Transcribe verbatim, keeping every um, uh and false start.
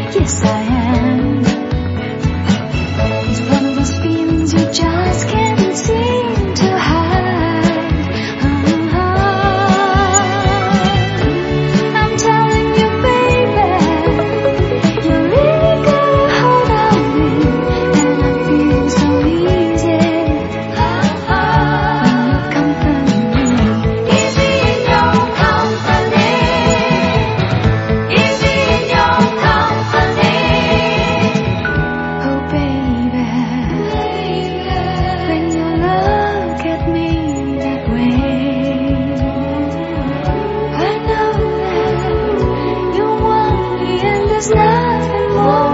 Yes, I am. It's one of those feelings you just can't seem to hide. Uh-huh. I'm telling you, baby, you really got a hold on me, and I feel so easy uh-huh. when you company me. Easy in your company. Easy in your company. Oh, baby, when you look at me that way, I know that you want me, and there's nothing more